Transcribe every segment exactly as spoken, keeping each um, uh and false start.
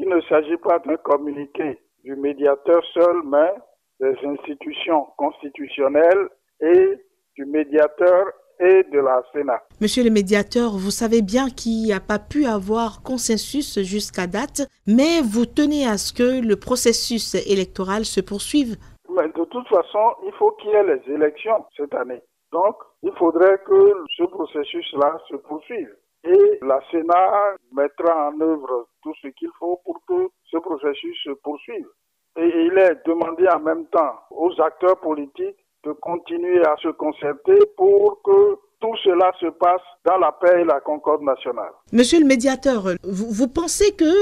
ne s'agit pas d'un communiqué du médiateur seul, mais des institutions constitutionnelles et du médiateur et de la Sénat. Monsieur le médiateur, vous savez bien qu'il n'y a pas pu avoir consensus jusqu'à date, mais vous tenez à ce que le processus électoral se poursuive. Mais de toute façon, il faut qu'il y ait les élections cette année. Donc, il faudrait que ce processus-là se poursuive. Et la Sénat mettra en œuvre tout ce qu'il faut pour que ce processus se poursuive. Et il est demandé en même temps aux acteurs politiques de continuer à se concerter pour que tout cela se passe dans la paix et la concorde nationale. Monsieur le médiateur, vous, vous pensez que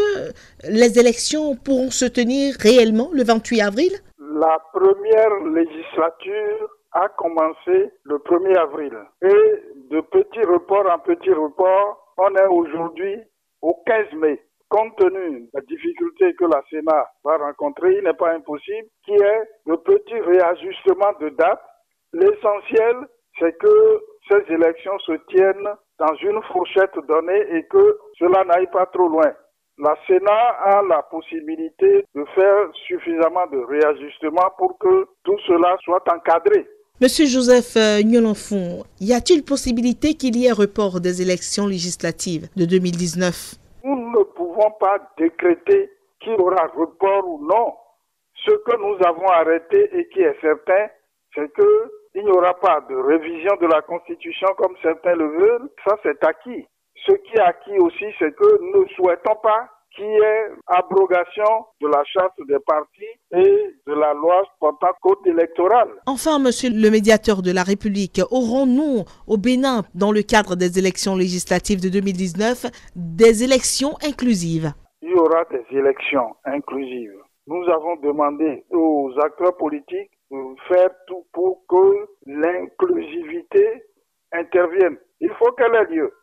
les élections pourront se tenir réellement le vingt-huit avril? La première législature a commencé le premier avril. Et de petit report en petit report, on est aujourd'hui au quinze mai. Compte tenu de la difficulté que la Sénat va rencontrer, il n'est pas impossible qu'il y ait de petits réajustements de date. L'essentiel, c'est que ces élections se tiennent dans une fourchette donnée et que cela n'aille pas trop loin. La Sénat a la possibilité de faire suffisamment de réajustements pour que tout cela soit encadré. Monsieur Joseph Nyolanfon, y a-t-il possibilité qu'il y ait report des élections législatives de deux mille dix-neuf? Nous ne pouvons pas décréter qu'il y aura report ou non. Ce que nous avons arrêté et qui est certain, c'est qu'il n'y aura pas de révision de la Constitution comme certains le veulent. Ça, c'est acquis. Ce qui est acquis aussi, c'est que nous ne souhaitons pas qu'il y ait abrogation de la charte des partis et de la loi portant code électoral. Enfin, monsieur le médiateur de la République, aurons-nous au Bénin, dans le cadre des élections législatives de deux mille dix-neuf, des élections inclusives? Il y aura des élections inclusives. Nous avons demandé aux acteurs politiques de faire tout pour que l'inclusivité intervienne. Il faut qu'elle ait lieu.